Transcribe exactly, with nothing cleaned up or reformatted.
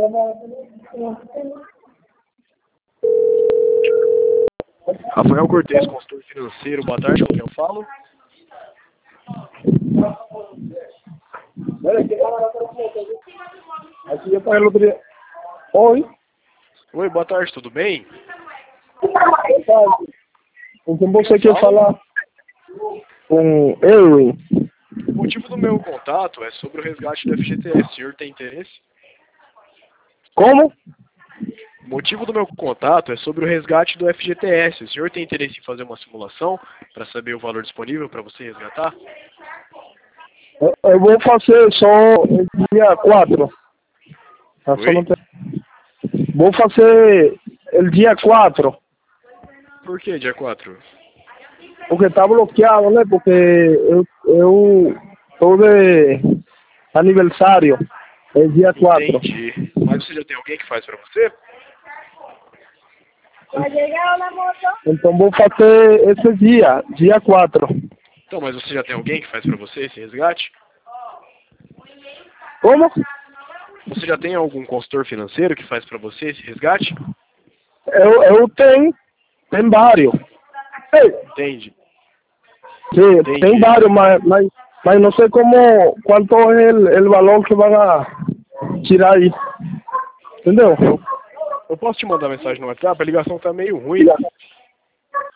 Rafael Cortez, consultor financeiro, boa tarde, com quem eu falo? Oi? Oi, boa tarde, tudo bem? Com quem você quer falar? Com Erwin. O motivo do meu contato é sobre o resgate do F G T S. O senhor tem interesse? Como? O motivo do meu contato é sobre o resgate do F G T S. O senhor tem interesse em fazer uma simulação para saber o valor disponível para você resgatar? Eu, eu vou fazer só dia quatro. Eu só Oi? não tenho... Vou fazer o dia quatro. Por que dia quatro? Porque tá bloqueado, né? Porque eu, eu tô de aniversário. É dia quatro. Entendi. Mas você já tem alguém que faz para você? Então vou fazer esse dia, dia quatro. Então, mas você já tem alguém que faz para você esse resgate? Como? Você já tem algum consultor financeiro que faz para você esse resgate? Eu, eu tenho, tem vários. Entende? Sim, Entendi. tem vários, mas, mas, mas não sei como, quanto é o valor que van a tirar aí. Entendeu? Eu, eu posso te mandar mensagem no WhatsApp? A ligação tá meio ruim.